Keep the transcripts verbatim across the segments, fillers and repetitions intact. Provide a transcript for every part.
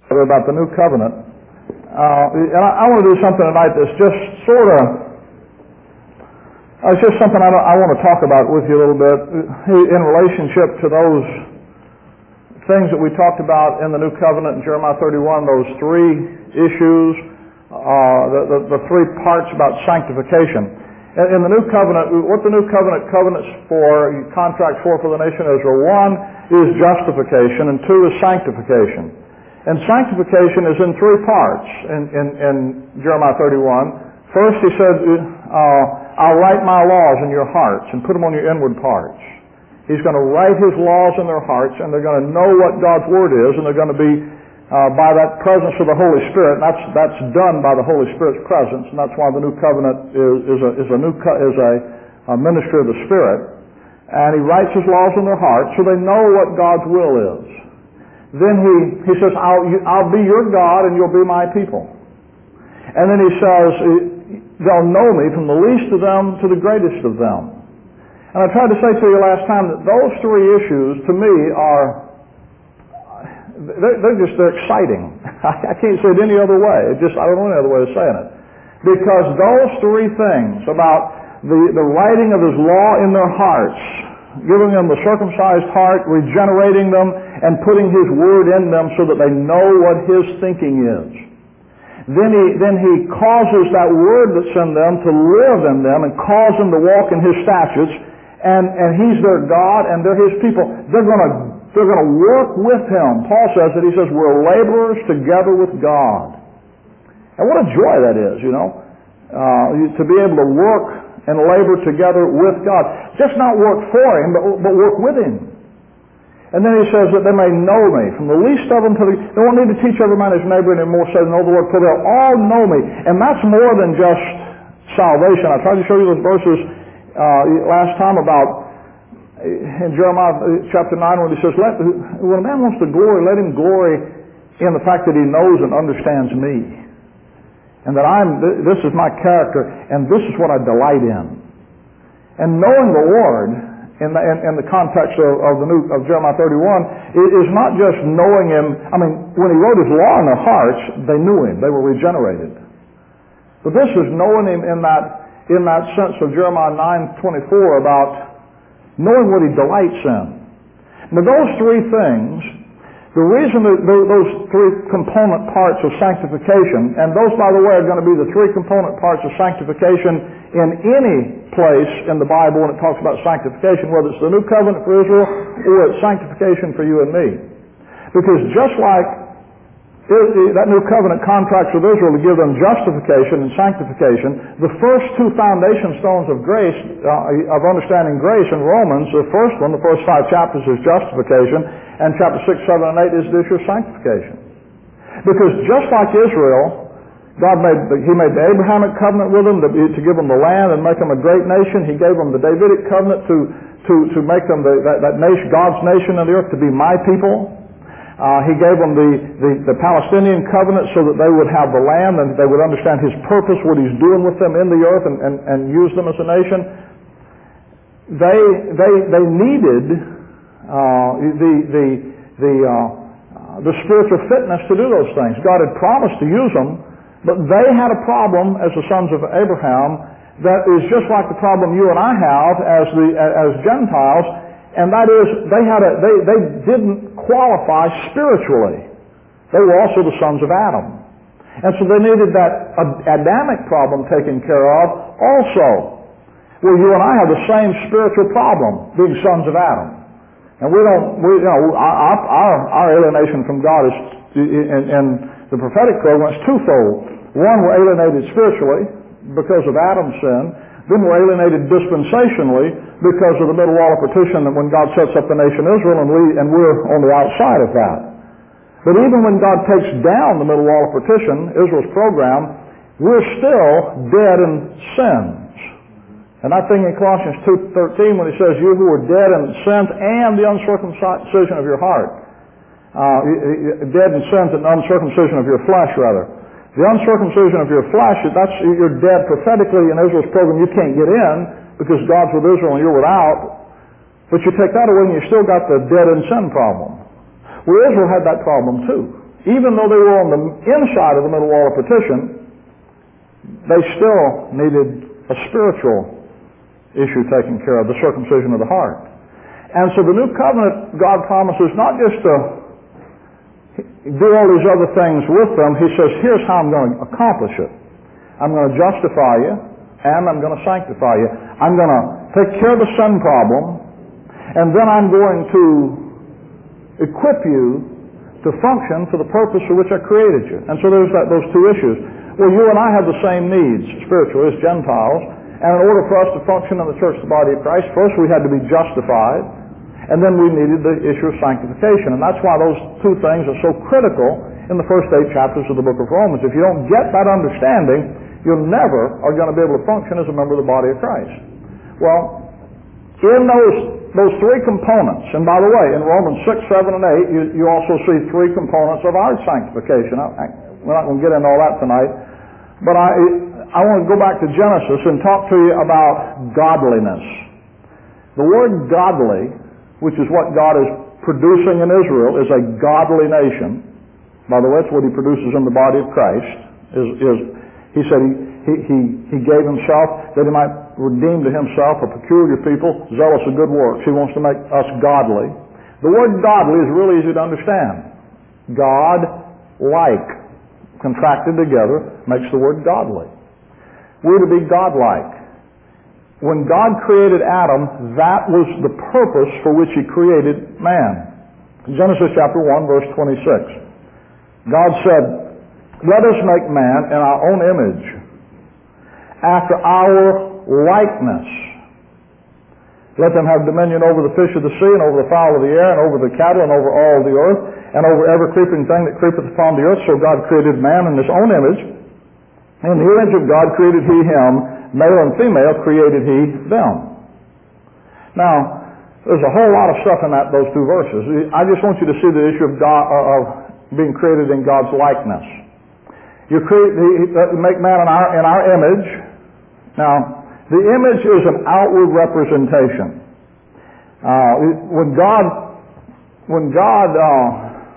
about the new covenant. Uh, and I, I want to do something tonight that's just sort of, uh, it's just something I, I want to talk about with you a little bit in relationship to those things that we talked about in the new covenant in Jeremiah thirty-one, those three issues, uh, the, the, the three parts about sanctification. In, in the new covenant, what the new covenant covenants for, contracts for for the nation of Israel, one is justification and two is sanctification. And sanctification is in three parts in, in, in Jeremiah thirty-one. First he said, uh, I'll write my laws in your hearts and put them on your inward parts. He's going to write his laws in their hearts, and they're going to know what God's Word is, and they're going to be uh, by that presence of the Holy Spirit. And that's that's done by the Holy Spirit's presence, and that's why the new covenant is, is a is a new co- is a, a ministry of the Spirit. And he writes his laws in their hearts, so they know what God's will is. Then he he says, I'll I'll be your God, and you'll be my people. And then he says, they'll know me from the least of them to the greatest of them. And I tried to say to you last time that those three issues, to me, are, they're, they're just, they're exciting. I can't say it any other way. It just, I don't know any other way of saying it. Because those three things about the, the writing of his law in their hearts, giving them the circumcised heart, regenerating them, and putting his word in them so that they know what his thinking is. Then he, then he causes that word that's in them to live in them and cause them to walk in his statutes. And, and he's their God, and they're his people. They're going to they're going to work with him. Paul says that he says we're laborers together with God. And what a joy that is, you know, uh, to be able to work and labor together with God. Just not work for him, but, but work with him. And then he says that they may know me, from the least of them to the... They won't need to teach every man his neighbor anymore, so they know the Lord, for they'll all know me. And that's more than just salvation. I tried to show you those verses Uh, last time about in Jeremiah chapter nine when he says, let, when a man wants to glory, let him glory in the fact that he knows and understands me. And that I'm, this is my character, and this is what I delight in. And knowing the Lord in the, in, in the context of, of the new of Jeremiah thirty-one is not just knowing him. I mean, when he wrote his law in their hearts, they knew him. They were regenerated. But this is knowing him in that in that sense of Jeremiah nine twenty-four about knowing what he delights in. Now those three things, the reason that those three component parts of sanctification, and those, by the way, are going to be the three component parts of sanctification in any place in the Bible when it talks about sanctification, whether it's the new covenant for Israel or it's sanctification for you and me. Because just like that new covenant contracts with Israel to give them justification and sanctification, the first two foundation stones of grace, uh, of understanding grace in Romans, the first one, the first five chapters is justification, and chapter six, seven, and eight is the issue of sanctification. Because just like Israel, God made, He made the Abrahamic covenant with them to, to give them the land and make them a great nation. He gave them the Davidic covenant to, to, to make them the, that, that nation, God's nation on the earth, to be my people. Uh, he gave them the, the, the Palestinian covenant so that they would have the land and they would understand his purpose, what he's doing with them in the earth, and, and, and use them as a nation. They they they needed uh, the the the uh, the spiritual fitness to do those things. God had promised to use them, but they had a problem as the sons of Abraham that is just like the problem you and I have as the as Gentiles. And that is, they had a, they, they didn't qualify spiritually. They were also the sons of Adam. And so they needed that Adamic problem taken care of also. Well, you and I have the same spiritual problem, being sons of Adam. And we don't, we, you know, our, our, our alienation from God is, in, in the prophetic program, is twofold. One, we're alienated spiritually because of Adam's sin. Then we're alienated dispensationally because of the middle wall of partition, that when God sets up the nation Israel and we and we're on the outside of that. But even when God takes down the middle wall of partition, Israel's program, we're still dead in sins. And that thing in Colossians two thirteen when he says, you who are dead in sins and the uncircumcision of your heart. Uh, dead in sins and uncircumcision of your flesh, rather. The uncircumcision of your flesh, that's, you're dead prophetically in Israel's program. You can't get in because God's with Israel and you're without. But you take that away and you still got the dead in sin problem. Well, Israel had that problem too. even though they were on the inside of the middle wall of partition, they still needed a spiritual issue taken care of, the circumcision of the heart. And so the new covenant, God promises not just to do all these other things with them. He says, here's how I'm going to accomplish it. I'm going to justify you, and I'm going to sanctify you. I'm going to take care of the sin problem, and then I'm going to equip you to function for the purpose for which I created you. And so there's that, those two issues. Well, you and I have the same needs, spiritually, as Gentiles, and in order for us to function in the church, the body of Christ, first we had to be justified, and then we needed the issue of sanctification. And that's why those two things are so critical in the first eight chapters of the book of Romans. If you don't get that understanding, you never are going to be able to function as a member of the body of Christ. Well, in those those three components, and by the way, in Romans six, seven, and eight, you, you also see three components of our sanctification. I, I, we're not going to get into all that tonight, but I, I want to go back to Genesis and talk to you about godliness. The word godly, which is what God is producing in Israel, is a godly nation. By the way, it's what He produces in the body of Christ. Is, is He said He, he, he, he gave Himself that He might redeem to Himself a peculiar people, zealous of good works. He wants to make us godly. The word godly is really easy to understand. God-like, contracted together, makes the word godly. We're to be godlike. When God created Adam, that was the purpose for which He created man. Genesis chapter one, verse twenty-six. God said, let us make man in our own image, after our likeness. Let them have dominion over the fish of the sea, and over the fowl of the air, and over the cattle, and over all the earth, and over every creeping thing that creepeth upon the earth. So God created man in His own image. In the image of God created He him, male and female created He them. Now, there's a whole lot of stuff in that those two verses. I just want you to see the issue of God, of being created in God's likeness. You create, you make man in our in our image. Now, the image is an outward representation. Uh, when God, when God, uh,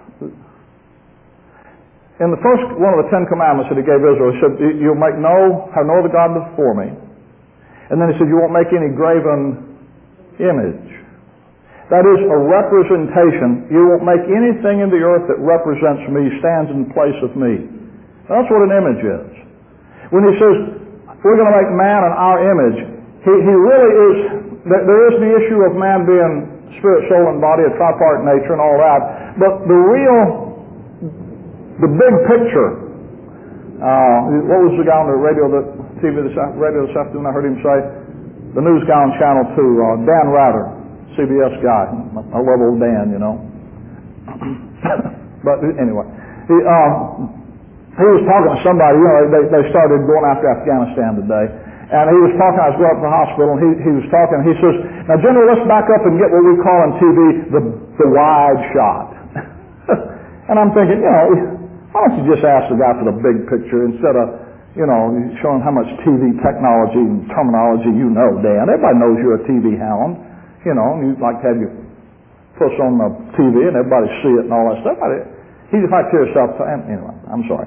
in the first one of the Ten Commandments that He gave Israel, He said, "You'll make no have no other God before me." And then He said, "You won't make any graven image." That is a representation. You won't make anything in the earth that represents me, stands in place of me. That's what an image is. When He says, we're going to make man in our image, He, he really is, there is the issue of man being spirit, soul, and body, a tripart nature and all that. But the real, the big picture, uh, what was the guy on the radio, the T V this, radio this afternoon, I heard him say, the news guy on Channel two, uh, Dan Rather. C B S guy. I love old Dan, you know. But anyway, he, um, he was talking to somebody, you know, they, they started going after Afghanistan today. And he was talking, I was going up to the hospital, and he, he was talking, he says, now General, let's back up and get what we call on T V the, the wide shot. And I'm thinking, you know, why don't you just ask the guy for the big picture instead of, you know, showing how much T V technology and terminology you know, Dan. Everybody knows you're a T V hound. You know, and you'd like to have your puss on the T V and everybody see it and all that stuff. He just like to yourself. Anyway, I'm sorry.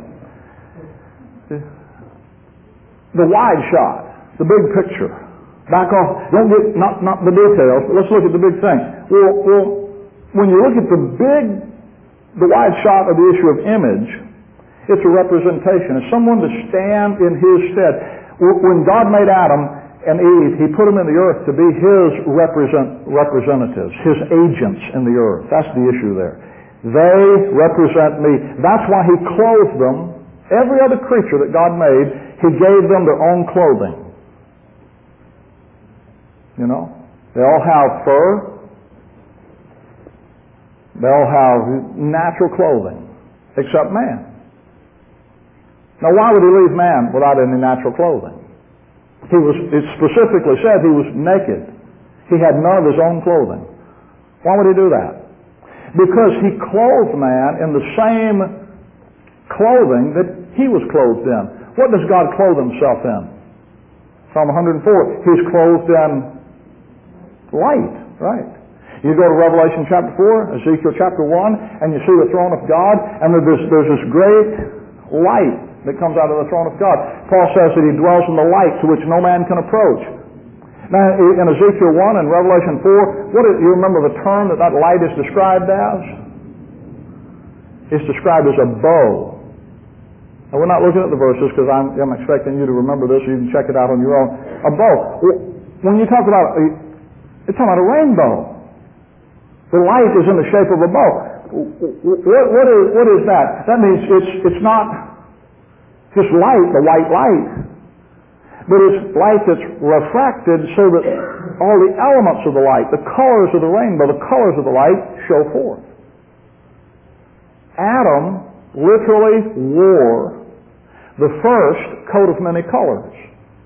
The wide shot, the big picture. Back off. Don't get not not the details, but let's look at the big thing. Well, well, when you look at the big, the wide shot of the issue of image, it's a representation. It's someone to stand in His stead. When God made Adam and Eve, He put them in the earth to be His represent, representatives, His agents in the earth. That's the issue there. They represent me. That's why He clothed them. Every other creature that God made, He gave them their own clothing. You know? They all have fur. They all have natural clothing, except man. Now why would He leave man without any natural clothing? He was, it specifically said He was naked. He had none of His own clothing. Why would He do that? Because He clothed man in the same clothing that He was clothed in. What does God clothe Himself in? Psalm one hundred four, He's clothed in light, right? You go to Revelation chapter four, Ezekiel chapter one, and you see the throne of God, and there's, there's this great light that comes out of the throne of God. Paul says that he dwells in the light to which no man can approach. Now, in Ezekiel one and Revelation four, what is, you remember the term that that light is described as? It's described as a bow. Now, we're not looking at the verses because I'm, I'm expecting you to remember this. You can check it out on your own. A bow. When you talk about, it's talking about a rainbow. The light is in the shape of a bow. What, what, is, what is that? That means it's, it's not just light, the white light, but it's light that's refracted so that all the elements of the light, the colors of the rainbow, the colors of the light show forth. Adam literally wore the first coat of many colors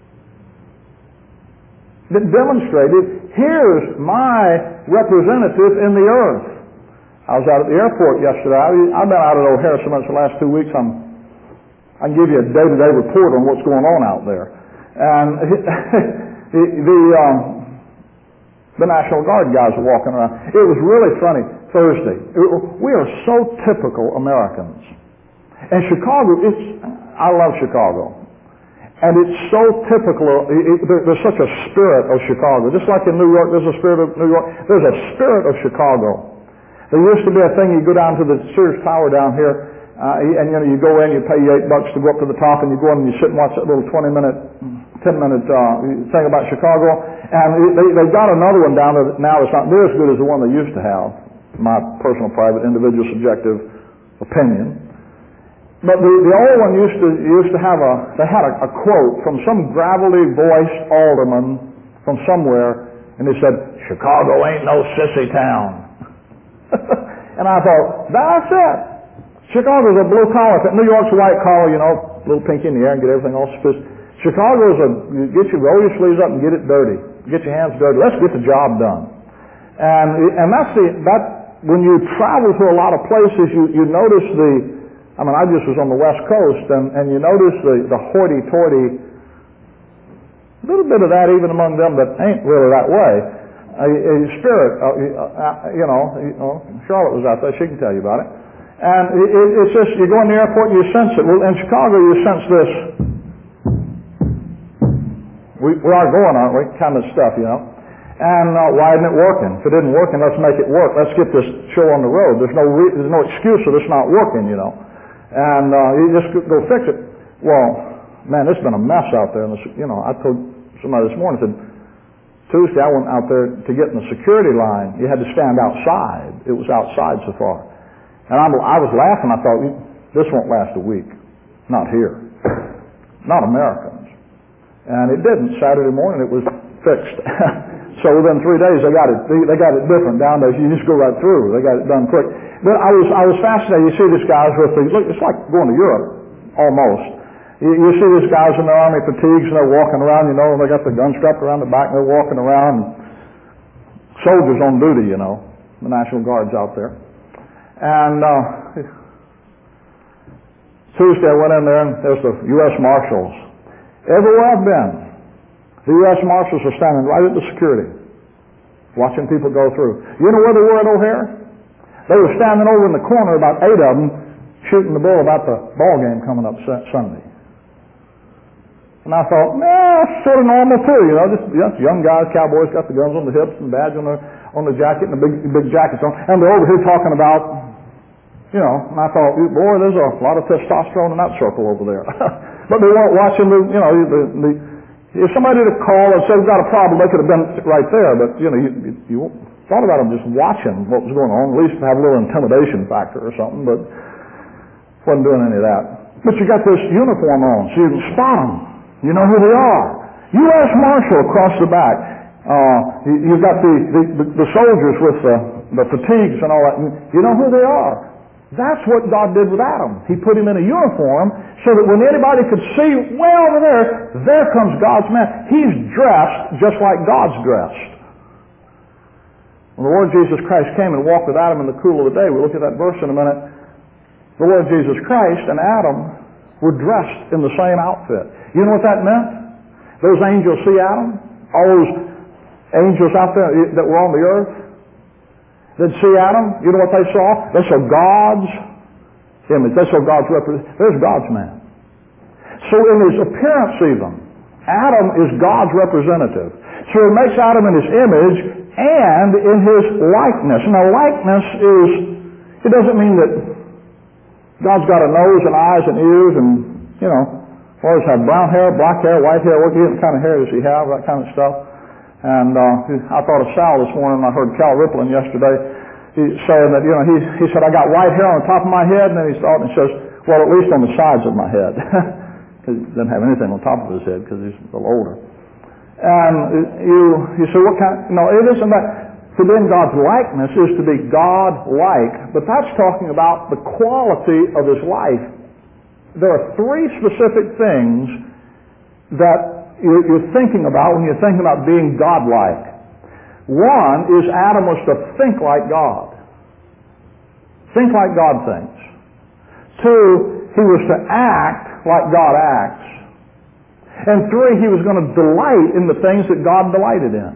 that demonstrated, here's my representative in the earth. I was out at the airport yesterday. I, I've been out at O'Hare so much the last two weeks, I'm, I can give you a day-to-day report on what's going on out there. And the, the, um, the National Guard guys were walking around. It was really funny Thursday. It, we are so typical Americans. And Chicago, it's, I love Chicago. And it's so typical, it, it, there, there's such a spirit of Chicago. Just like in New York, there's a spirit of New York. There's a spirit of Chicago. There used to be a thing, you go down to the Sears Tower down here, uh, and you know, you go in, you pay eight bucks to go up to the top, and you go in and you sit and watch that little twenty minute, ten minute uh, thing about Chicago. And they, they've got another one down there now that's not near as good as the one they used to have. My personal, private, individual, subjective opinion. But the, the old one used to used to have a, they had a, a quote from some gravelly voiced alderman from somewhere, and he said, "Chicago ain't no sissy town." And I thought, that's it. Chicago's a blue collar. New York's a white collar, you know, a little pinky in the air and get everything all sophisticated. Chicago's a, you get your, roll your sleeves up and get it dirty. Get your hands dirty. Let's get the job done. And, and that's the, that, when you travel to a lot of places, you, you notice the, I mean, I just was on the West Coast, and, and you notice the, the hoity-toity, a little bit of that even among them that ain't really that way. A, a spirit, uh, uh, you, know, you know, Charlotte was out there, she can tell you about it. And it, it, it's just, you go in the airport and you sense it. Well, in Chicago you sense this, we, we are going, aren't we, kind of stuff, you know. And uh, why isn't it working? If it isn't working, let's make it work. Let's get this show on the road. There's no re- there's no excuse for this not working, you know. And uh, you just go fix it. Well, man, it's been a mess out there. You know, I told somebody this morning, I said, Tuesday I went out there to get in the security line. You had to stand outside. It was outside so far. And I, I was laughing. I thought, this won't last a week. Not here. Not Americans. And it didn't. Saturday morning it was fixed. So within three days they got it. They got it different down there. You just go right through. They got it done quick. But I was I was fascinated. You see these guys with the look. It's like going to Europe almost. You, you see these guys in their army fatigues and they're walking around. You know, and they got the gun strapped around the back and they're walking around. Soldiers on duty. You know, the National Guard's out there. And uh, Tuesday I went in there and there's the U S Marshals. Everywhere I've been, the U S Marshals are standing right at the security, watching people go through. You know where they were at O'Hare? They were standing over in the corner, about eight of them, shooting the bull about the ball game coming up Sunday. And I thought, nah, that's sort of normal too, you know, just, just young guys, cowboys, got the guns on the hips and badge on the on the jacket and the big big jackets on, and they're over here talking about, you know, and I thought, boy, there's a lot of testosterone in that circle over there. But they weren't watching the, you know, the, the if somebody had called and said, we've got a problem, they could have been right there, but, you know, you, you, you thought about them just watching what was going on, at least have a little intimidation factor or something, but wasn't doing any of that. But you got this uniform on, so you can spot them. You know who they are. U S Marshal across the back. Uh, you, you've got the, the, the, the soldiers with the, the fatigues and all that. You know who they are. That's what God did with Adam. He put him in a uniform so that when anybody could see, way over there, there comes God's man. He's dressed just like God's dressed. When the Lord Jesus Christ came and walked with Adam in the cool of the day, we'll look at that verse in a minute, the Lord Jesus Christ and Adam were dressed in the same outfit. You know what that meant? Those angels see Adam? All those angels out there that were on the earth? that see Adam, you know what they saw? They saw God's image. They saw God's representation. There's God's man. So in his appearance even, Adam is God's representative. So he makes Adam in his image and in his likeness. Now likeness is, it doesn't mean that God's got a nose and eyes and ears and, you know, or does have brown hair, black hair, white hair, what kind of hair does he have, that kind of stuff. And uh, I thought of Sal this morning, I heard Cal Rippling yesterday, he saying that, you know, he, he said, I got white hair on the top of my head, and then he thought, and he says, well, at least on the sides of my head. He doesn't have anything on top of his head because he's a little older. And you, you say, what kind, no, it isn't that. To be in God's likeness is to be God-like, but that's talking about the quality of his life. There are three specific things that you're thinking about when you're thinking about being God-like. One is Adam was to think like God. Think like God thinks. Two, he was to act like God acts. And three, he was going to delight in the things that God delighted in.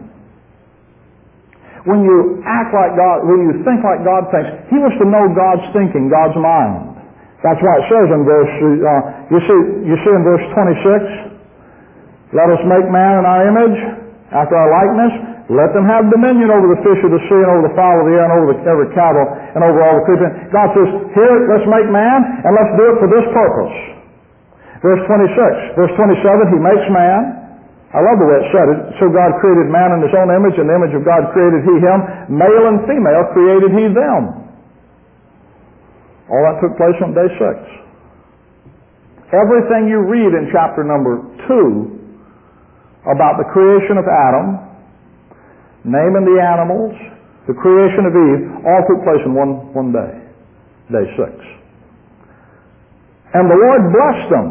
When you act like God, when you think like God thinks, he was to know God's thinking, God's mind. That's why it says in verse, uh, you see, you see in verse twenty-six, let us make man in our image, after our likeness. Let them have dominion over the fish of the sea and over the fowl of the air and over the, every cattle and over all the creatures. God says, here, let's make man and let's do it for this purpose. Verse twenty-six. Verse twenty-seven, he makes man. I love the way it said it. So God created man in his own image. In the image of God created he him. Male and female created he them. All that took place on day six. Everything you read in chapter number two about the creation of Adam, naming the animals, the creation of Eve, all took place in one, one day, day six. And the Lord blessed them.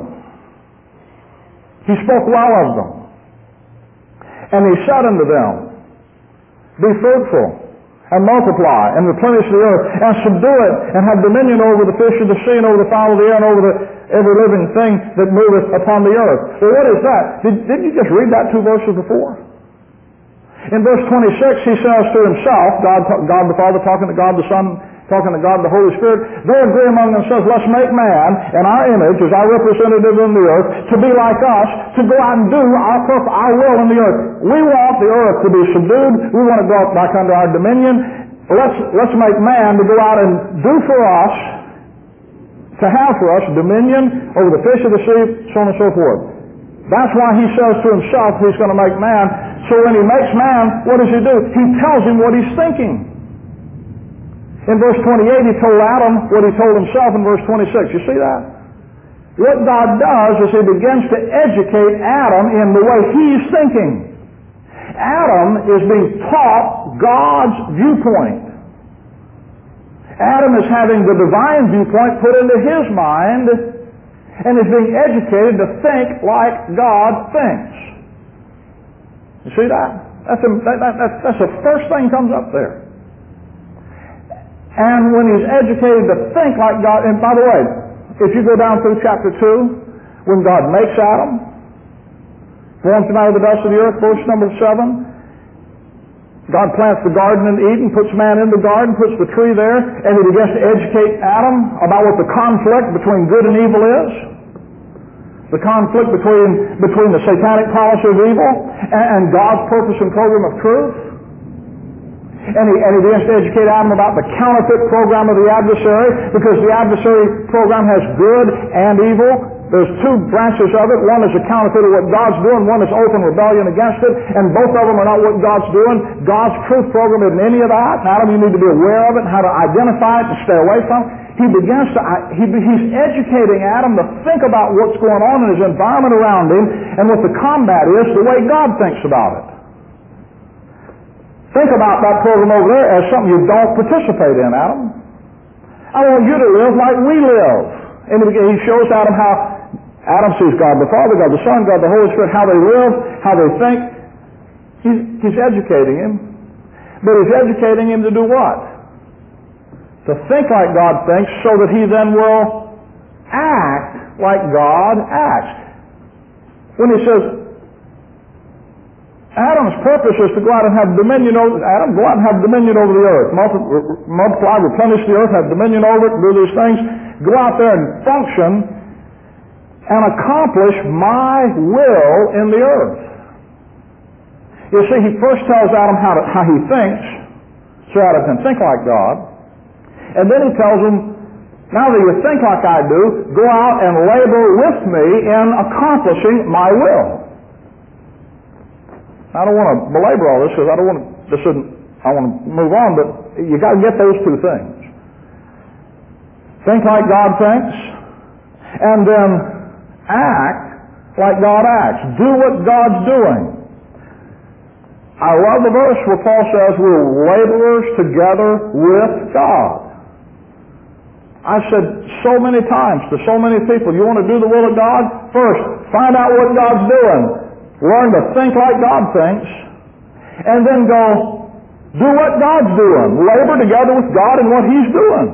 He spoke well of them. And he said unto them, be fruitful, and multiply, and replenish the earth, and subdue it, and have dominion over the fish of the sea, and over the fowl of the air, and over the, every living thing that moveth upon the earth. Well, what is that? Did, didn't you just read that two verses before? In verse twenty-six, he says to himself, God, God the Father talking to God the Son, talking to God the Holy Spirit, they agree among themselves, let's make man in our image, as our representative in the earth, to be like us, to go out and do our purpose, our will in the earth. We want the earth to be subdued. We want to go back under our dominion. Let's, let's make man to go out and do for us, to have for us dominion over the fish of the sea, so on and so forth. That's why he says to himself he's going to make man. So when he makes man, what does he do? He tells him what he's thinking. In verse twenty-eight, he told Adam what he told himself in verse twenty-six. You see that? What God does is he begins to educate Adam in the way he's thinking. Adam is being taught God's viewpoint. Adam is having the divine viewpoint put into his mind and is being educated to think like God thinks. You see that? That's, a, that, that, that, that's the first thing comes up there. And when he's educated to think like God, and by the way, if you go down through chapter two, when God makes Adam, forms him out of the dust of the earth, verse number seven, God plants the garden in Eden, puts man in the garden, puts the tree there, and he begins to educate Adam about what the conflict between good and evil is. The conflict between, between the satanic policy of evil and, and God's purpose and program of truth. And he, and he begins to educate Adam about the counterfeit program of the adversary, because the adversary program has good and evil. There's two branches of it. One is a counterfeit of what God's doing. One is open rebellion against it. And both of them are not what God's doing. God's truth program isn't any of that. And Adam, you need to be aware of it and how to identify it and stay away from it. He begins to, he, he's educating Adam to think about what's going on in his environment around him and what the combat is, the way God thinks about it. Think about that program over there as something you don't participate in, Adam. I want you to live like we live. And he shows Adam how Adam sees God the Father, God the Son, God the Holy Spirit, how they live, how they think. He's, he's educating him. But he's educating him to do what? To think like God thinks, so that he then will act like God acts. When he says, Adam's purpose is to go out and have dominion over, Adam, go out and have dominion over the earth. Multi- multiply, replenish the earth, have dominion over it, and do these things. Go out there and function and accomplish my will in the earth. You see, he first tells Adam how, to, how he thinks, so Adam can think like God. And then he tells him, now that you think like I do, go out and labor with me in accomplishing my will. I don't want to belabor all this because I don't want to, this isn't, I want to move on, but you got to get those two things. Think like God thinks, and then act like God acts. Do what God's doing. I love the verse where Paul says we're laborers together with God. I've said so many times to so many people, you want to do the will of God? First, find out what God's doing. Learn to think like God thinks, and then go do what God's doing. Labor together with God in what He's doing.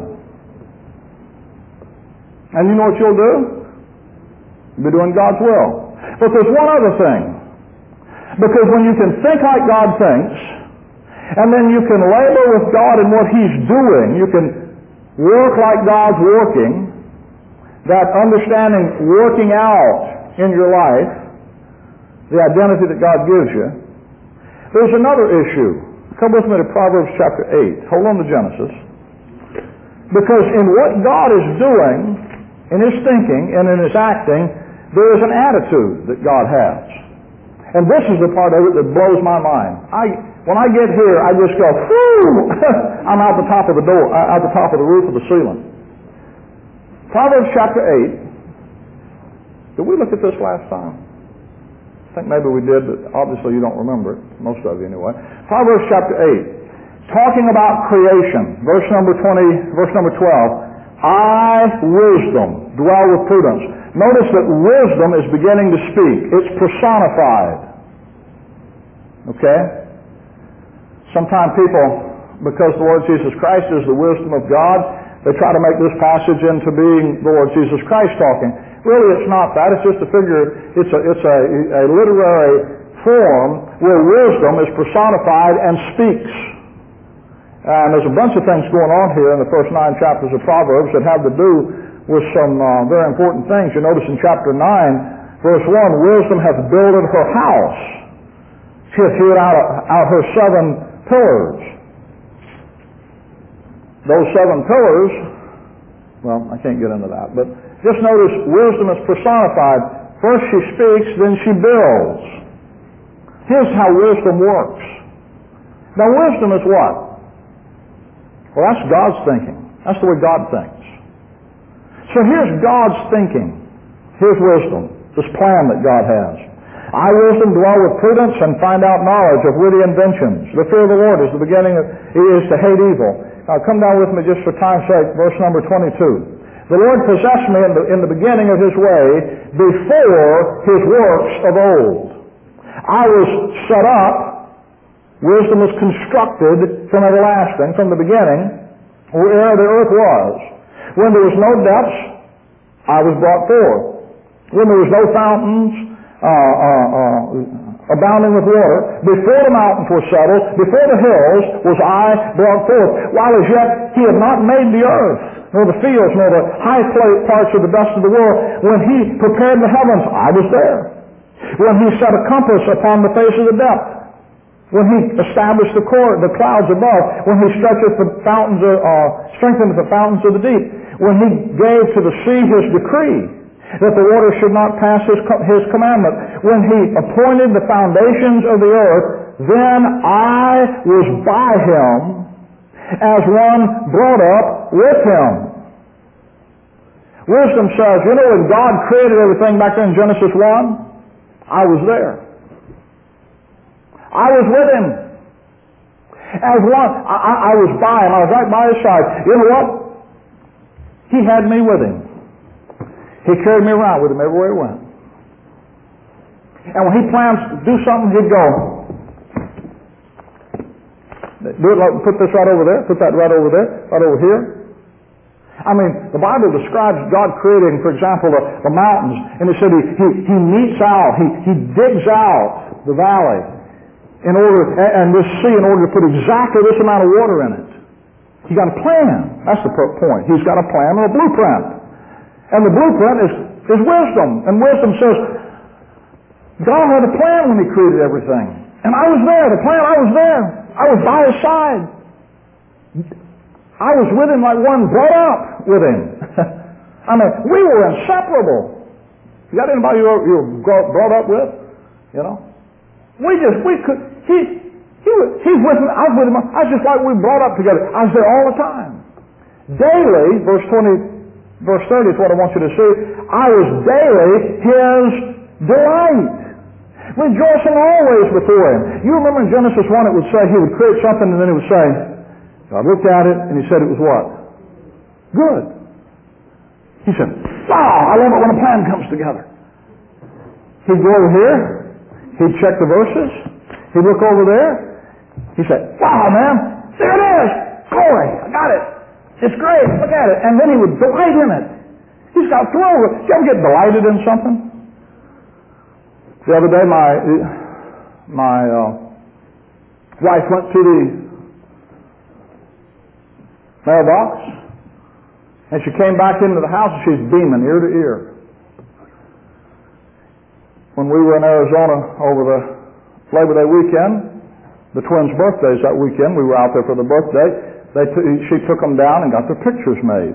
And you know what you'll do? You'll be doing God's will. But there's one other thing. Because when you can think like God thinks, and then you can labor with God in what He's doing, you can work like God's working, that understanding working out in your life, the identity that God gives you. There's another issue. Come with me to Proverbs chapter eight. Hold on to Genesis. Because in what God is doing, in His thinking and in His acting, there is an attitude that God has. And this is the part of it that blows my mind. I, when I get here, I just go, whoo! I'm out the top of the door, out the top of the roof of the ceiling. Proverbs chapter eight. Did we look at this last time? I think maybe we did, but obviously you don't remember it. Most of you anyway. Proverbs chapter eight. Talking about creation. Verse number twenty, verse number twelve. I, wisdom, dwell with prudence. Notice that wisdom is beginning to speak. It's personified. Okay? Sometimes people, because the Lord Jesus Christ is the wisdom of God, they try to make this passage into being the Lord Jesus Christ talking. Really, it's not that. It's just a figure, it's a, it's a, a literary form where wisdom is personified and speaks. And there's a bunch of things going on here in the first nine chapters of Proverbs that have to do with some uh, very important things. You notice in chapter nine, verse one, wisdom hath builded her house. She hath hewed out, out her seven pillars. Those seven pillars, well, I can't get into that, but just notice wisdom is personified. First she speaks, then she builds. Here's how wisdom works. Now wisdom is what? Well, that's God's thinking. That's the way God thinks. So here's God's thinking. Here's wisdom, this plan that God has. I, wisdom, dwell with prudence and find out knowledge of witty inventions. The fear of the Lord is the beginning of, is to hate evil. Now come down with me just for time's sake, verse number twenty-two. The Lord possessed me in the, in the beginning of His way before His works of old. I was set up, wisdom was constructed from everlasting, from the beginning, where the earth was. When there was no depths, I was brought forth. When there was no fountains, uh, uh, uh, abounding with water, before the mountains were settled, before the hills was I brought forth, while as yet He had not made the earth, nor the fields, nor the high parts of the dust of the world. When He prepared the heavens, I was there. When He set a compass upon the face of the depth, when He established the cord, the clouds above, when He stretcheth the fountains, of, uh, strengthened the fountains of the deep, when He gave to the sea His decree, that the water should not pass his, his commandment. When He appointed the foundations of the earth, then I was by Him as one brought up with Him. Wisdom says, you know, when God created everything back there in Genesis one, I was there. I was with Him. As one, I, I was by Him. I was right by His side. You know what? He had me with Him. He carried me around with Him everywhere He went. And when He plans to do something, He'd go, do it like, put this right over there, put that right over there, right over here. I mean, the Bible describes God creating, for example, the, the mountains, and it said He, he, he meets out, he, he digs out the valley. in order, and this sea in order to put exactly this amount of water in it. He got a plan. That's the point. He's got a plan and a blueprint. And the blueprint is, is wisdom. And wisdom says, God had a plan when He created everything. And I was there. The plan, I was there. I was by His side. I was with Him like one brought up with Him. I mean, we were inseparable. You got anybody you were brought up with? You know? We just, we could, he, he was, he's with me, I was with him, I was just like we brought up together. I was there all the time. Daily, verse twenty, verse thirty is what I want you to see, I was daily His delight, rejoicing always before Him. You remember in Genesis one it would say He would create something and then He would say, God looked at it and He said it was what? Good. He said, wow, I love it when a plan comes together. He'd go over here, he'd check the verses, he'd look over there, he said, wow, man, there it is, glory, I got it, it's great, look at it, and then he would delight in it. He's got thrilled. Did you ever get delighted in something? The other day my my uh, wife went to the mailbox, and she came back into the house and she's beaming ear to ear. When we were in Arizona over the Labor Day weekend, the twins' birthdays that weekend, we were out there for the birthday, they t- she took them down and got their pictures made.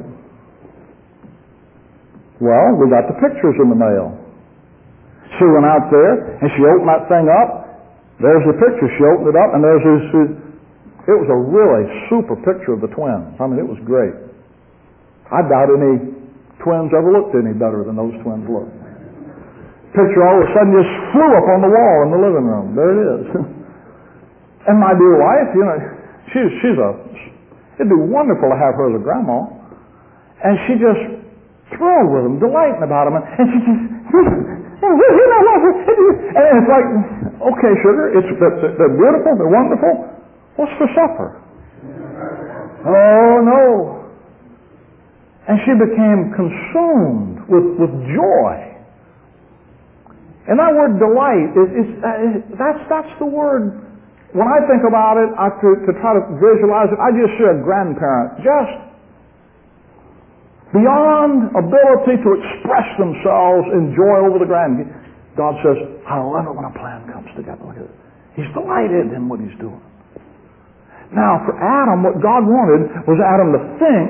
Well, we got the pictures in the mail. She went out there and she opened that thing up. There's the picture. She opened it up and there's this, it was a really super picture of the twins. I mean, it was great. I doubt any twins ever looked any better than those twins looked. Picture all of a sudden just flew up on the wall in the living room. There it is. And my dear wife, you know, she's she's a. It'd be wonderful to have her as a grandma, and she just thrilled with them, delighting about them, and she just. And it's like, okay, sugar, it's they're, they're beautiful, they're wonderful. What's for supper? Oh no! And she became consumed with with joy. And that word delight is, is uh, that's that's the word. When I think about it, I, to, to try to visualize it, I just see a grandparent just beyond ability to express themselves in joy over the grand. God says, I love it when a plan comes together. Look at it. He's delighted in what He's doing. Now, for Adam, what God wanted was Adam to think,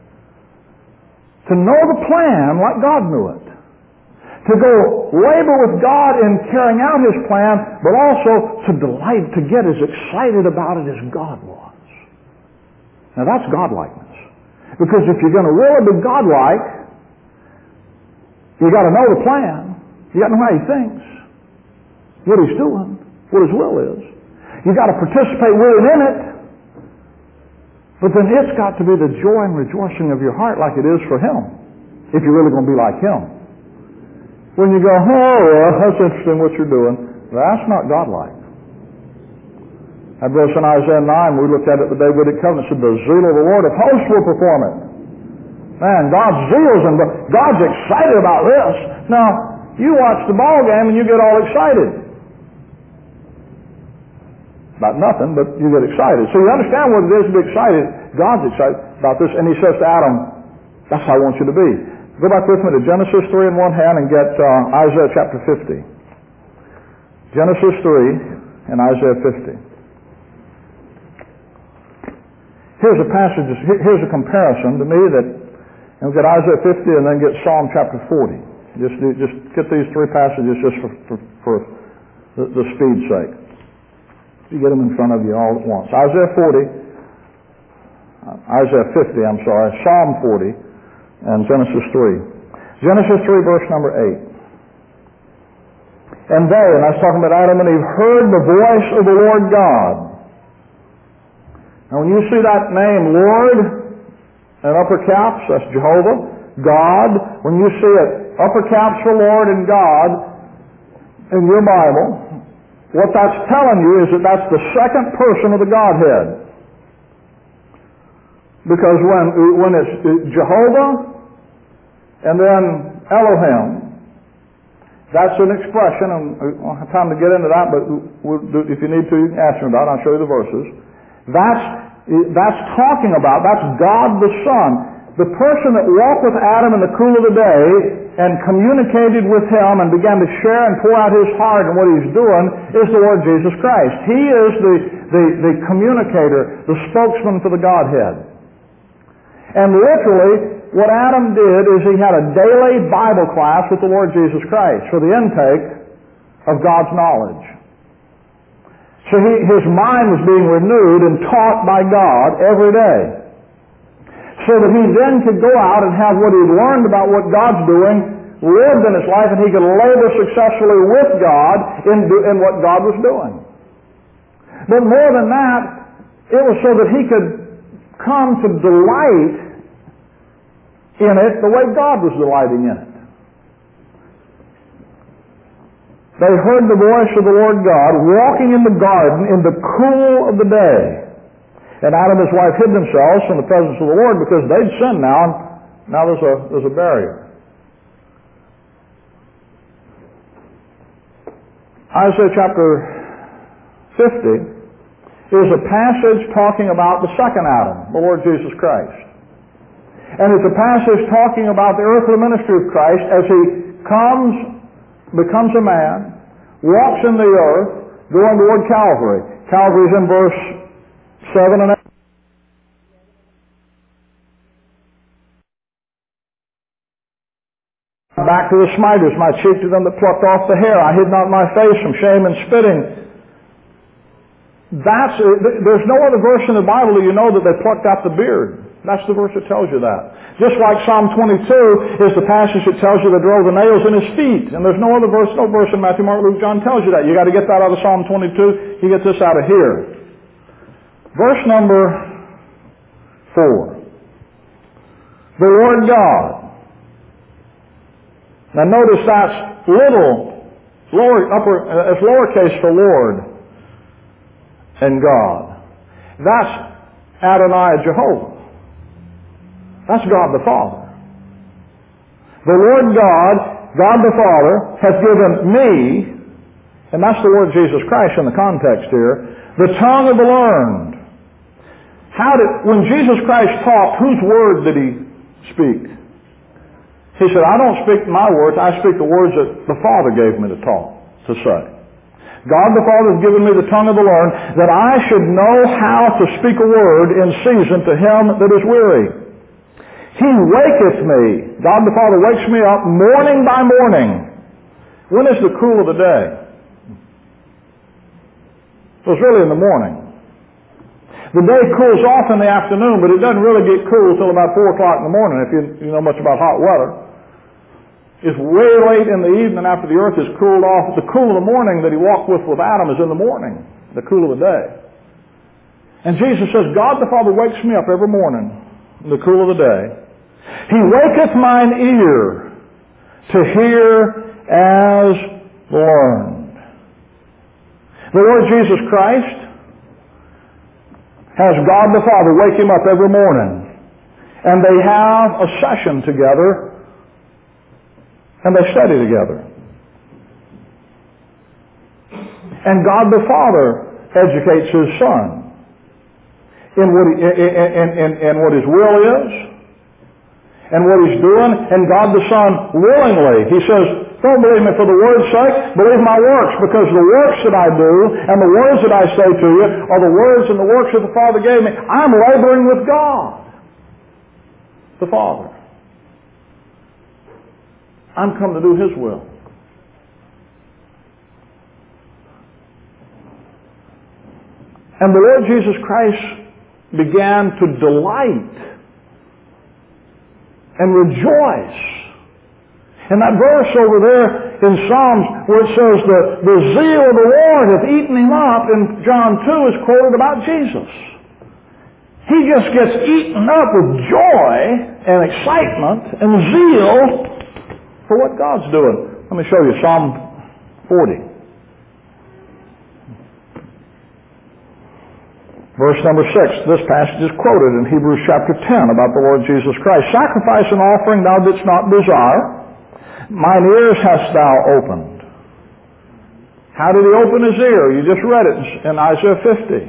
to know the plan like God knew it. To go labor with God in carrying out His plan, but also to delight, to get as excited about it as God was. Now that's godlikeness. Because if you're going to really be godlike, you got to know the plan. You got to know how He thinks, what He's doing, what His will is. You got to participate with Him in it. But then it's got to be the joy and rejoicing of your heart like it is for Him, if you're really going to be like Him. When you go, oh, well, that's interesting what you're doing, that's not godlike. That verse in Isaiah nine, we looked at it the Davidic covenant, said, the zeal of the Lord of hosts will perform it. Man, God's zeal's and God's excited about this. Now, you watch the ball game and you get all excited. About nothing, but you get excited. So you understand what it is to be excited. God's excited about this, and He says to Adam, that's how I want you to be. Go back with me to Genesis three in one hand and get uh, Isaiah chapter fifty. Genesis three and Isaiah fifty. Here's a passage, here's a comparison to me that, and we'll get Isaiah fifty and then get Psalm chapter forty. Just, just get these three passages just for, for, for the, the speed's sake. You get them in front of you all at once. Isaiah forty, uh, Isaiah fifty, I'm sorry, Psalm forty, and Genesis three. Genesis three, verse number eight. And they, and I was talking about Adam and Eve, heard the voice of the Lord God. Now when you see that name, Lord, in upper caps, that's Jehovah, God. When you see it, upper caps for Lord and God, in your Bible, what that's telling you is that that's the second person of the Godhead. Because when, when it's Jehovah, and then Elohim, That's an expression, and we don't have time to get into that, but we'll do, if you need to, you can ask me about it. I'll show you the verses. That's, that's talking about, that's God the Son. The person that walked with Adam in the cool of the day and communicated with him and began to share and pour out his heart and what he's doing is the Lord Jesus Christ. He is the, the, the communicator, the spokesman for the Godhead. And literally, what Adam did is he had a daily Bible class with the Lord Jesus Christ for the intake of God's knowledge. So he, his mind was being renewed and taught by God every day, so that he then could go out and have what he'd learned about what God's doing lived in his life, and he could labor successfully with God in, do, in what God was doing. But more than that, it was so that he could come to delight in it the way God was delighting in it. They heard the voice of the Lord God walking in the garden in the cool of the day. And Adam and his wife hid themselves from the presence of the Lord because they'd sinned now, and now there's a, there's a barrier. Isaiah chapter fifty is a passage talking about the second Adam, the Lord Jesus Christ. And it's a passage talking about the earthly ministry of Christ as he comes, becomes a man, walks in the earth, going toward Calvary. Calvary's in verse seven and eight. Back to the smiters, my cheek to them that plucked off the hair. I hid not my face from shame and spitting. That's, there's no other verse in the Bible that you know that they plucked out the beard. That's the verse that tells you that. Just like Psalm twenty-two is the passage that tells you they drove the nails in his feet. And there's no other verse, no verse in Matthew, Mark, Luke, John tells you that. You got to get that out of Psalm twenty-two. You get this out of here. Verse number four. The Lord God. Now notice that's little, lower, upper, uh, it's lowercase for Lord and God. That's Adonai Jehovah. That's God the Father. The Lord God, God the Father, has given me, and that's the Lord Jesus Christ in the context here, the tongue of the learned. How did, when Jesus Christ talked, whose word did he speak? He said, I don't speak my words, I speak the words that the Father gave me to talk, to say. God the Father has given me the tongue of the learned, that I should know how to speak a word in season to him that is weary. He waketh me. God the Father wakes me up morning by morning. When is the cool of the day? Well, it's really in the morning. The day cools off in the afternoon, but it doesn't really get cool until about four o'clock in the morning, if you, you know much about hot weather. It's way late in the evening after the earth has cooled off. The cool of the morning that he walked with with Adam is in the morning, the cool of the day. And Jesus says, God the Father wakes me up every morning in the cool of the day. He waketh mine ear to hear as learned. The Lord Jesus Christ has God the Father wake him up every morning. And they have a session together, and they study together. And God the Father educates his Son in what, he, in, in, in, in what his will is, and what he's doing, and God the Son willingly. He says, don't believe me for the word's sake, believe my works, because the works that I do and the words that I say to you are the words and the works that the Father gave me. I'm laboring with God, the Father. I'm come to do his will. And the Lord Jesus Christ began to delight and rejoice. And that verse over there in Psalms where it says the, the zeal of the Lord hath eaten him up in John two is quoted about Jesus. He just gets eaten up with joy and excitement and zeal for what God's doing. Let me show you Psalm forty. Verse number six, this passage is quoted in Hebrews chapter ten about the Lord Jesus Christ. Sacrifice and offering thou didst not desire, Mine ears hast thou opened. How did he open his ear? You just read it in Isaiah fifty.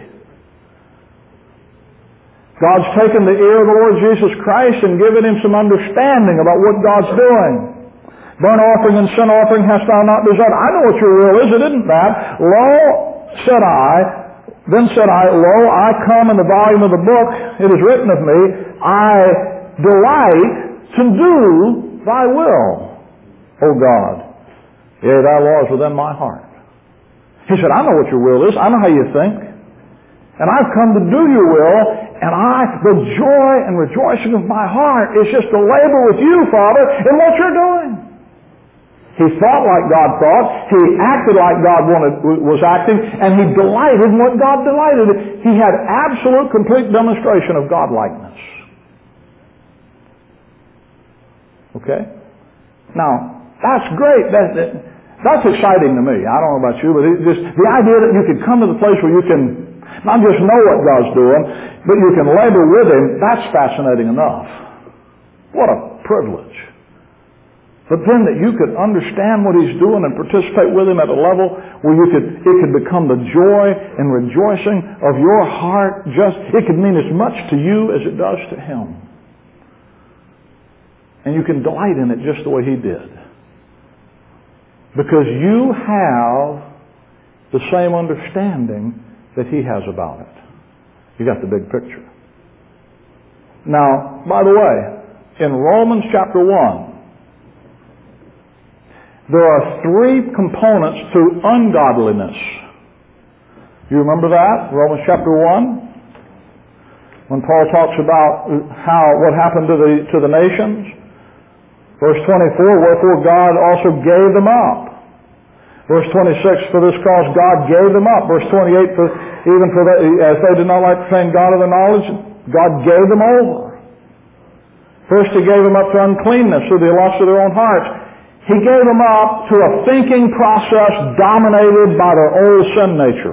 God's taken the ear of the Lord Jesus Christ and given him some understanding about what God's doing. Burnt offering and sin offering hast thou not desired. I know what your will is. It isn't that. Lo, said I, then said I, lo, I come in the volume of the book. It is written of me, I delight to do thy will, O God. Yea, thy law is within my heart. He said, I know what your will is. I know how you think. And I've come to do your will, and I, the joy and rejoicing of my heart is just to labor with you, Father, in what you're doing. He thought like God thought. He acted like God wanted, was acting, and he delighted in what God delighted in. He had absolute, complete demonstration of God-likeness. Okay? Now, that's great. That, that, that's exciting to me. I don't know about you, but it just the idea that you could come to the place where you can not just know what God's doing, but you can labor with Him, that's fascinating enough. What a privilege. But then that you could understand what He's doing and participate with Him at a level where you could, it could become the joy and rejoicing of your heart. Just, it could mean as much to you as it does to Him. And you can delight in it just the way He did. Because you have the same understanding that He has about it. You got the big picture. Now, by the way, in Romans chapter one, there are three components to ungodliness. You remember that? Romans chapter one? When Paul talks about how what happened to the to the nations. Verse twenty-four, wherefore God also gave them up. Verse twenty-six, for this cause God gave them up. Verse twenty-eight, for, even for the, as they did not like to profane God of their knowledge, God gave them over. First He gave them up to uncleanness through the lust of their own hearts. He gave them up to a thinking process dominated by their old sin nature.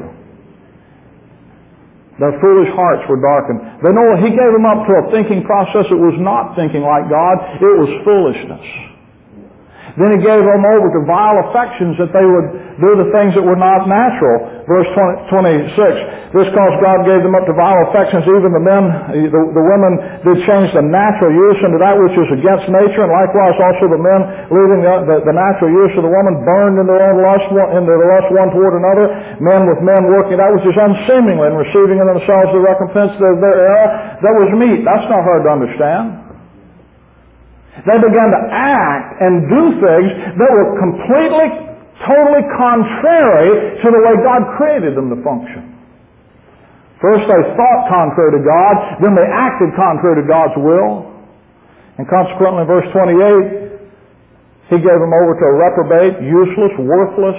Their foolish hearts were darkened. They know He gave them up to a thinking process that was not thinking like God. It was foolishness. Then He gave them over to vile affections that they would do the things that were not natural. Verse twenty-six, this cause God gave them up to vile affections, even the men, the, the women did change the natural use into that which is against nature, and likewise also the men, leaving the, the, the natural use of the woman, burned in their own lust, into the lust one toward another, men with men working that which is unseemly, and receiving in themselves the recompense of their error that was meet. That's not hard to understand. They began to act and do things that were completely, totally contrary to the way God created them to function. First they thought contrary to God, then they acted contrary to God's will. And consequently, in verse twenty-eight, He gave them over to a reprobate, useless, worthless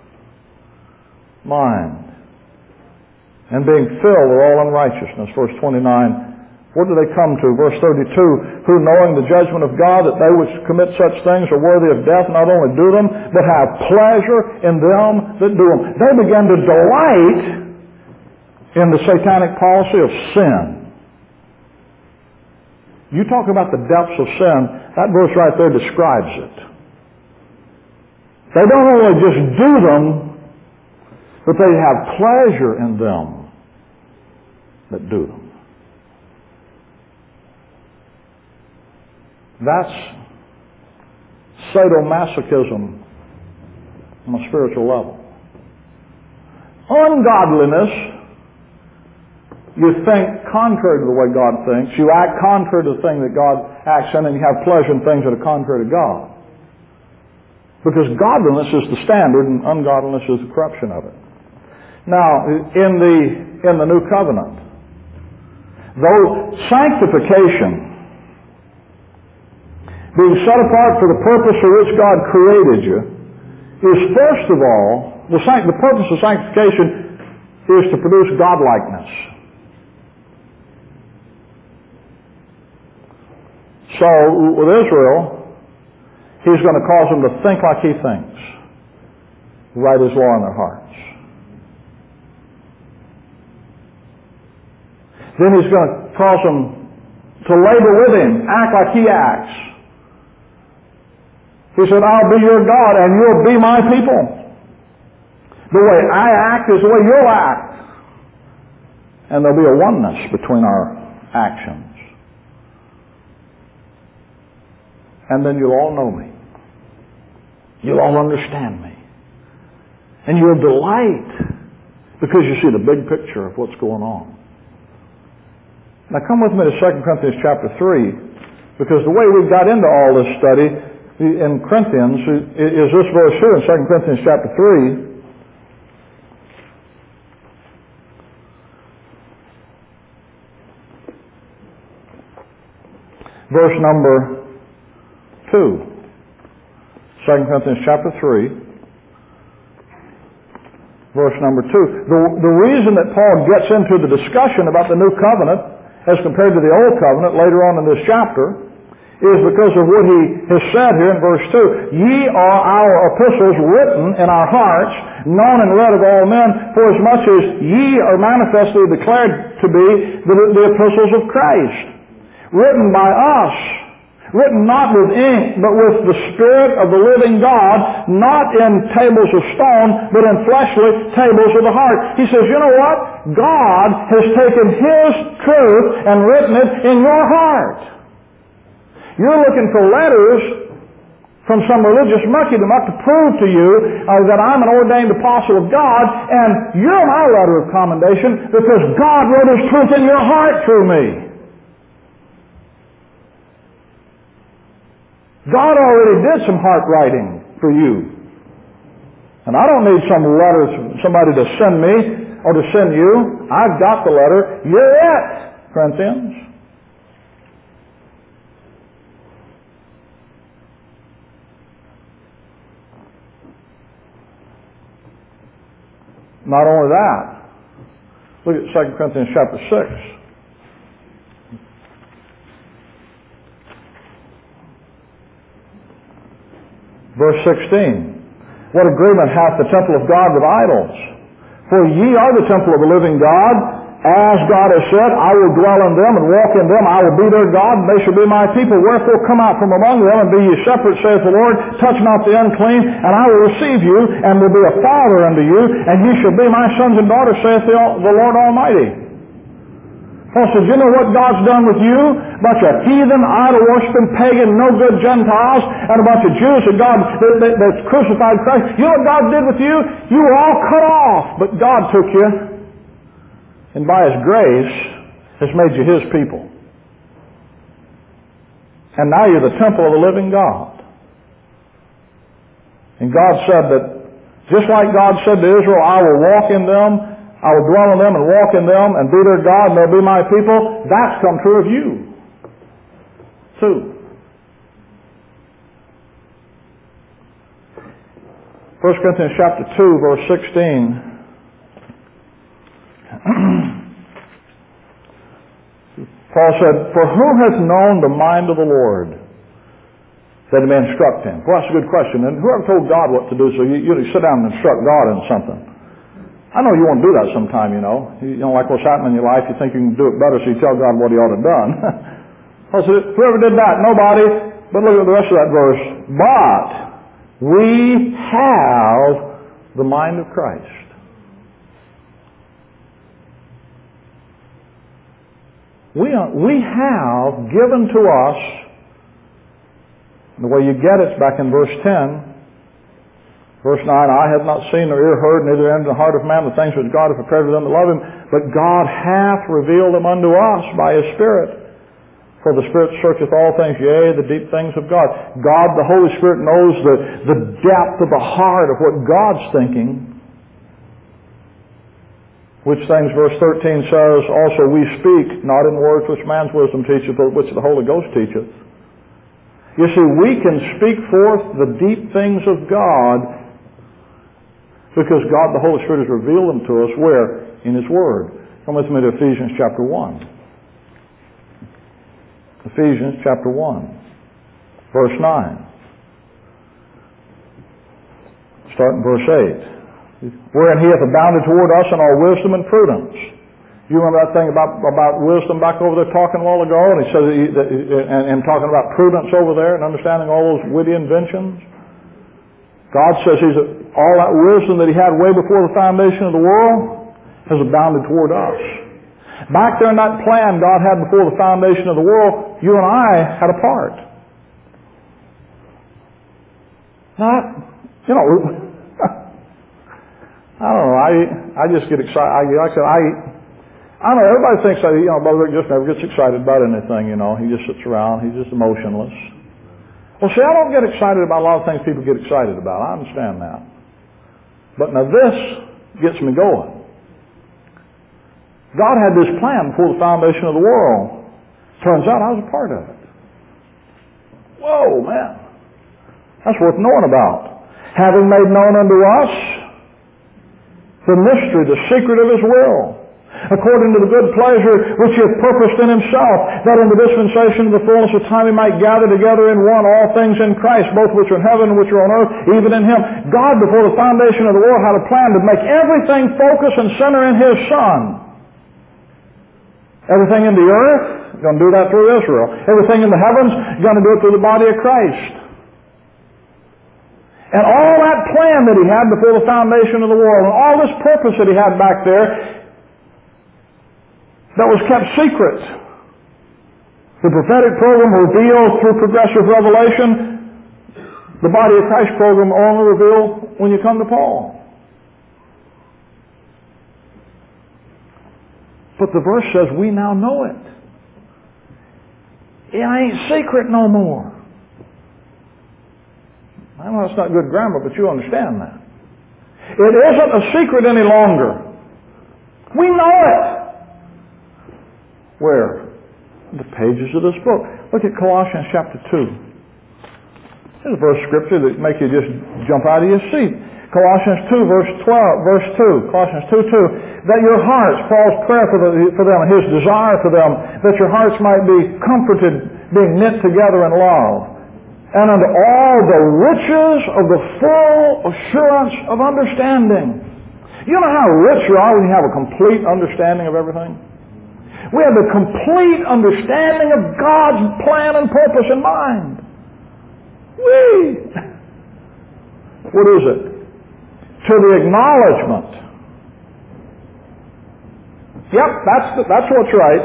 mind. And being filled with all unrighteousness. Verse twenty-nine, what do they come to? Verse thirty-two, who knowing the judgment of God that they which commit such things are worthy of death, not only do them, but have pleasure in them that do them. They began to delight in the satanic policy of sin. You talk about the depths of sin, that verse right there describes it. They don't only just do them, but they have pleasure in them that do them. That's sadomasochism on a spiritual level. Ungodliness, you think contrary to the way God thinks. You act contrary to the thing that God acts in, and you have pleasure in things that are contrary to God. Because godliness is the standard, and ungodliness is the corruption of it. Now, in the in the New Covenant, though sanctification, being set apart for the purpose for which God created you, is first of all, the, the purpose of sanctification is to produce godlikeness. So, with Israel, He's going to cause them to think like He thinks. Write His law in their hearts. Then He's going to cause them to labor with Him, act like He acts. He said, I'll be your God and you'll be my people. The way I act is the way you'll act. And there'll be a oneness between our actions. And then you'll all know me. You'll all understand me. And you'll delight because you see the big picture of what's going on. Now come with me to Second Corinthians chapter three, because the way we got into all this study in Corinthians is this verse here in Second Corinthians chapter three. Verse number two. Second Corinthians chapter three. Verse number two. The, the reason that Paul gets into the discussion about the new covenant as compared to the old covenant later on in this chapter is because of what he has said here in verse two. Ye are our epistles written in our hearts, known and read of all men, for as much as ye are manifestly declared to be the, the epistles of Christ. Written by us, written not with ink, but with the Spirit of the living God, not in tables of stone, but in fleshly tables of the heart. He says, you know what? God has taken His truth and written it in your heart. You're looking for letters from some religious mucky-muck to prove to you uh, that I'm an ordained apostle of God, and you're my letter of commendation because God wrote His truth in your heart through me. God already did some heart writing for you. And I don't need some letter from somebody to send me or to send you. I've got the letter. You're it, Corinthians. Not only that, look at Second Corinthians chapter six. Verse sixteen, what agreement hath the temple of God with idols? For ye are the temple of the living God. As God has said, I will dwell in them and walk in them. I will be their God, and they shall be my people. Wherefore come out from among them, and be ye separate, saith the Lord. Touch not the unclean, and I will receive you, and will be a father unto you, and ye shall be my sons and daughters, saith the, the Lord Almighty. Paul says, you know what God's done with you? A bunch of heathen, idol-worshiping, pagan, no-good Gentiles, and a bunch of Jews that God that, that, that's crucified Christ. You know what God did with you? You were all cut off, but God took you, and by His grace has made you His people. And now you're the temple of the living God. And God said that, just like God said to Israel, I will walk in them, I will dwell in them and walk in them and be their God and they'll be my people. That's come true of you, too. First Corinthians chapter two, verse sixteen. Paul said, for who has known the mind of the Lord that he may instruct him? Well, that's a good question. And whoever told God what to do, so you, you sit down and instruct God in something. I know you want to do that sometime, you know. You don't like what's happening in your life. You think you can do it better, so you tell God what He ought to have done. Paul said, whoever did that, nobody. But look at the rest of that verse. But we have the mind of Christ. We, are, we have given to us, the way you get it's back in verse ten, verse nine, eye hath not seen nor ear heard, neither entered the heart of man the things which God hath prepared for them that love Him, but God hath revealed them unto us by His Spirit. For the Spirit searcheth all things, yea, the deep things of God. God, the Holy Spirit, knows the, the depth of the heart of what God's thinking. Which things, verse thirteen says, also we speak, not in words which man's wisdom teacheth, but which the Holy Ghost teacheth. You see, we can speak forth the deep things of God because God, the Holy Spirit, has revealed them to us. Where? In His Word. Come with me to Ephesians chapter one. Ephesians chapter one, verse nine. Start in verse eight. Wherein He hath abounded toward us in all wisdom and prudence, You remember that thing about about wisdom back over there talking a while ago, and he says, that he, that, and, and talking about prudence over there and understanding all those witty inventions. God says He's all that wisdom that He had way before the foundation of the world has abounded toward us. Back there in that plan God had before the foundation of the world, you and I had a part. Not, you know, I don't know. I I just get excited. I, like I said, I. I don't know, everybody thinks that, you know, Brother Rick just never gets excited about anything, you know. He just sits around, he's just emotionless. Well, see, I don't get excited about a lot of things people get excited about. I understand that. But now this gets me going. God had this plan before the foundation of the world. Turns out I was a part of it. Whoa, man. That's worth knowing about. Having made known unto us the mystery, the secret of His will, according to the good pleasure which He hath purposed in Himself, that in the dispensation of the fullness of time He might gather together in one all things in Christ, both which are in heaven and which are on earth, even in Him. God, before the foundation of the world, had a plan to make everything focus and center in His Son. Everything in the earth, He's going to do that through Israel. Everything in the heavens, He's going to do it through the body of Christ. And all that plan that He had before the foundation of the world, and all this purpose that He had back there, that was kept secret. The prophetic program revealed through progressive revelation. The body of Christ program only revealed when you come to Paul. But the verse says we now know it. It ain't secret no more. I know it's not good grammar, but you understand that. It isn't a secret any longer. We know it. Where? The pages of this book. Look at Colossians chapter two. There's a verse of scripture that make you just jump out of your seat. Colossians two, verse twelve, verse two. Colossians two, two. That your hearts, Paul's prayer for, the, for them, and his desire for them, that your hearts might be comforted, being knit together in love. And unto all the riches of the full assurance of understanding. You know how rich you are when you have a complete understanding of everything? We have the complete understanding of God's plan and purpose in mind. Whee! What is it? To the acknowledgement. Yep, that's the, that's what's right.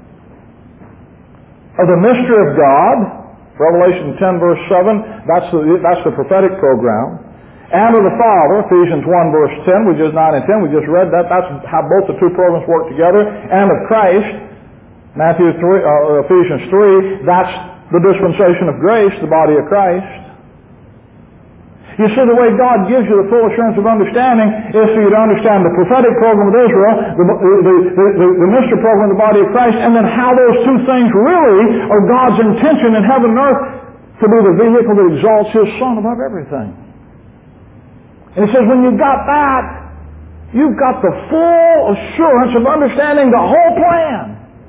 Of the mystery of God, Revelation ten verse seven, that's the, that's the prophetic program. And of the Father, Ephesians one verse ten, we just nine and ten, we just read that. That's how both the two programs work together. And of Christ, Matthew three, uh, Ephesians three, that's the dispensation of grace, the body of Christ. You see, the way God gives you the full assurance of understanding is for you to understand the prophetic program of Israel, the, the, the, the, the mystery program of the body of Christ, and then how those two things really are God's intention in heaven and earth to be the vehicle that exalts His Son above everything. And He says, when you've got that, you've got the full assurance of understanding the whole plan,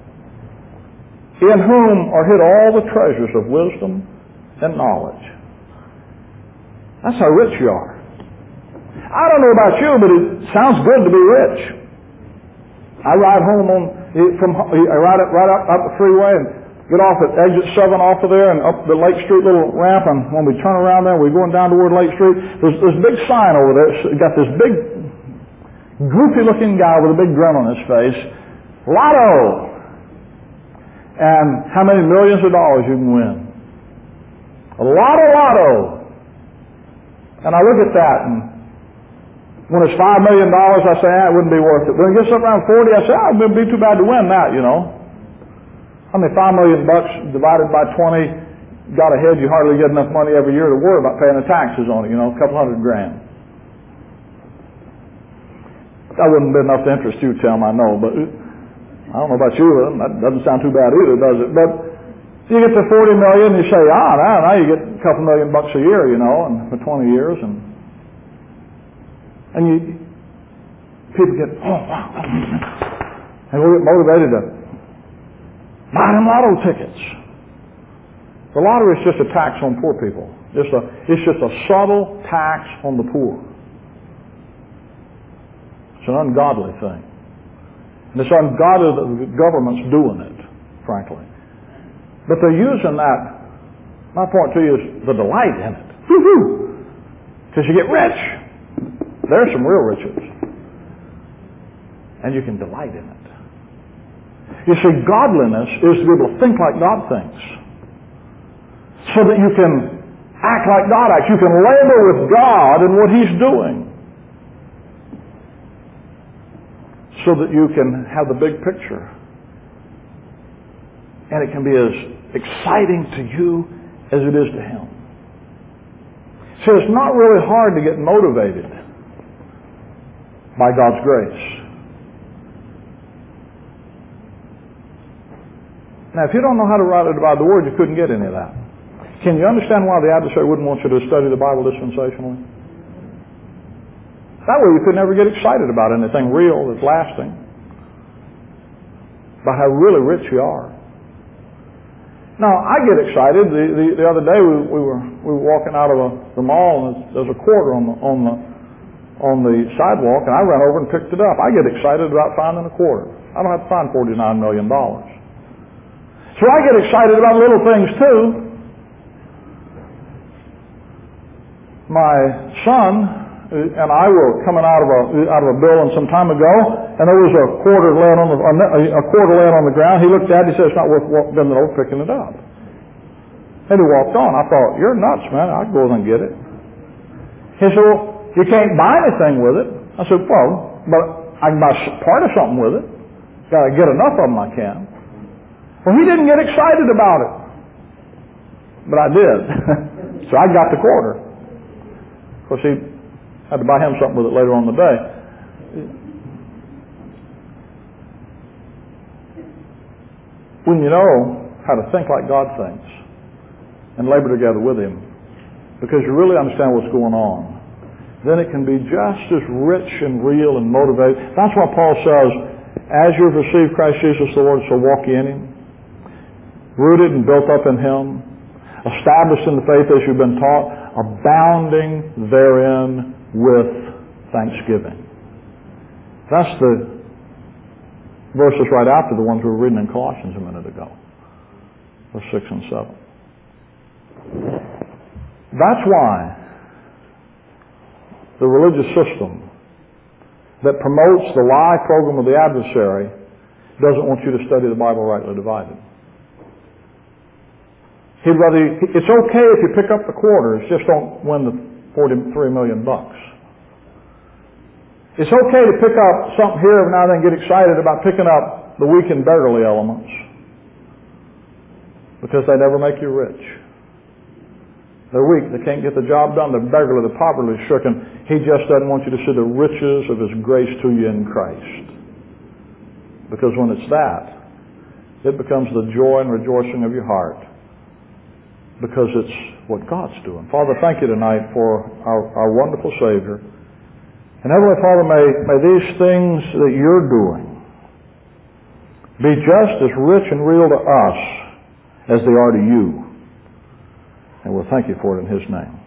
in whom are hid all the treasures of wisdom and knowledge. That's how rich you are. I don't know about you, but it sounds good to be rich. I ride home on from I ride up, right up, up the freeway and get off at exit seven off of there and up the Lake Street little ramp, and when we turn around there, we're going down toward Lake Street, there's this big sign over there. It's got this big, goofy-looking guy with a big grin on his face. Lotto! And how many millions of dollars you can win. A lotto, lotto! And I look at that, and when it's five million dollars, I say, ah, it wouldn't be worth it. When it gets up around forty, I say, ah, it wouldn't be too bad to win that, you know. I mean, five million bucks divided by twenty, got ahead, you hardly get enough money every year to worry about paying the taxes on it, you know, a couple hundred grand. That wouldn't be enough to interest you, Tim, I know, but I don't know about you, that doesn't sound too bad either, does it? But you get to forty million, you say, ah, now, now you get a couple million bucks a year, you know, and for twenty years, and and you, people get, oh, wow, and we get motivated to buy them lotto tickets. The lottery is just a tax on poor people. Just a, it's just a subtle tax on the poor. It's an ungodly thing. And it's ungodly that the government's doing it, frankly. But they're using that. My point to you is the delight in it. Woo-hoo! Because you get rich. There's some real riches. And you can delight in it. You see, godliness is to be able to think like God thinks. So that you can act like God acts. You can labor with God in what He's doing. So that you can have the big picture. And it can be as exciting to you as it is to Him. So it's not really hard to get motivated by God's grace. Now, if you don't know how to write it by the Word, you couldn't get any of that. Can you understand why the adversary wouldn't want you to study the Bible dispensationally? That way you could never get excited about anything real that's lasting. About how really rich you are. Now, I get excited. The, the, the other day we, we were we were walking out of a, the mall, and there's a quarter on the on the on the sidewalk, and I ran over and picked it up. I get excited about finding a quarter. I don't have to find forty-nine million dollars. So I get excited about little things too. My son and I were coming out of a out of a building some time ago, and there was a quarter laying on the a quarter laying on the ground. He looked at it. He said, "It's not worth bending over picking it up." And he walked on. I thought, "You're nuts, man! I'd go over and get it." He said, "Well, you can't buy anything with it." I said, "Well, but I can buy part of something with it. Got to get enough of them I can." Well, he didn't get excited about it, but I did. So I got the quarter. Of course, he had to buy him something with it later on in the day. When you know how to think like God thinks and labor together with Him, because you really understand what's going on, then it can be just as rich and real and motivated. That's why Paul says, as you've received Christ Jesus the Lord, so walk ye in Him, rooted and built up in Him, established in the faith as you've been taught, abounding therein with thanksgiving. That's the verses right after the ones we were reading in Colossians a minute ago. Verse six and seven. That's why the religious system that promotes the lie program of the adversary doesn't want you to study the Bible rightly divided. He'd rather, it's okay if you pick up the quarters, just don't win the forty-three million bucks. It's okay to pick up something here and now and then get excited about picking up the weak and beggarly elements, because they never make you rich. They're weak, they can't get the job done, they're beggarly, they're poverty stricken. He just doesn't want you to see the riches of His grace to you in Christ. Because when it's that, it becomes the joy and rejoicing of your heart, because it's what God's doing. Father, thank you tonight for our, our wonderful Savior. And Heavenly Father, may, may these things that you're doing be just as rich and real to us as they are to you. And we'll thank you for it in His name.